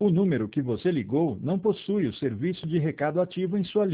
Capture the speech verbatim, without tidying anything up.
O número que você ligou não possui o serviço de recado ativo em sua